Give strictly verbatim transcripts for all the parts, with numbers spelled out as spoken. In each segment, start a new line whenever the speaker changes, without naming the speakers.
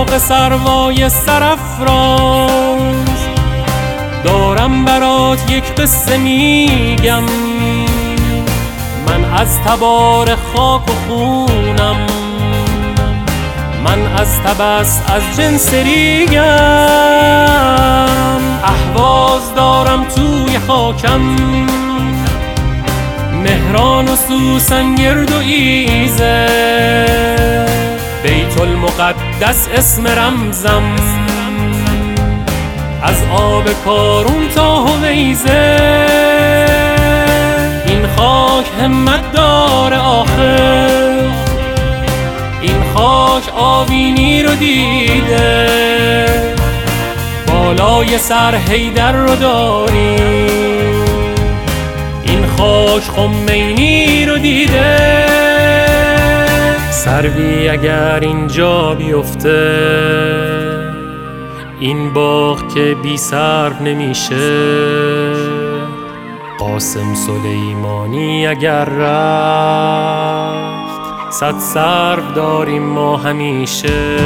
داغ سروای سرافراز دارم برات یک قصه میگم. من از تبار خاک و خونم، من از تبس از جنس ریگم. اهواز دارم توی خاکم، مهران و سوسن گرد و ایزه. بیت المقدس اسم رمزم، از آب کارون تا هویزه. این خاک همت داره آخر، این خاک آوینی رو دیده. بالای سر حیدر رو داری، این خاک خمینی رو دیده. سروی اگر اینجا بیفته، این باغ که بی سرو نمیشه. قاسم سلیمانی اگر رفت، صد سرو داریم ما همیشه.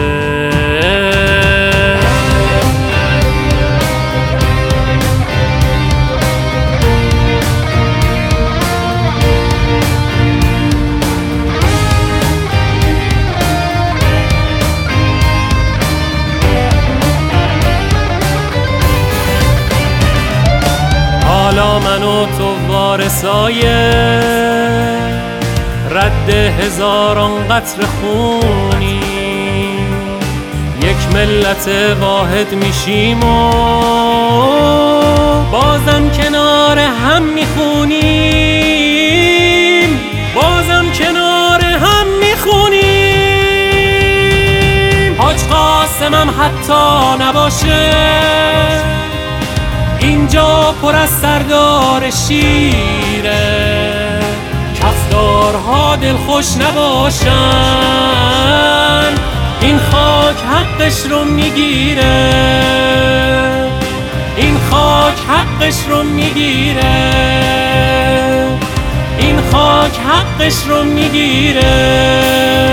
حالا من و تو وارثای رد هزاران قطره خونی، یک ملت واحد میشیم و بازم کنار هم میخونیم، بازم کنار هم میخونیم. حاج قاسمم حتی نباشه، اینجا پر از سردار شیره. کفدارها دلخوش نباشن، این خاک حقش رو میگیره، این خاک حقش رو میگیره، این خاک حقش رو میگیره.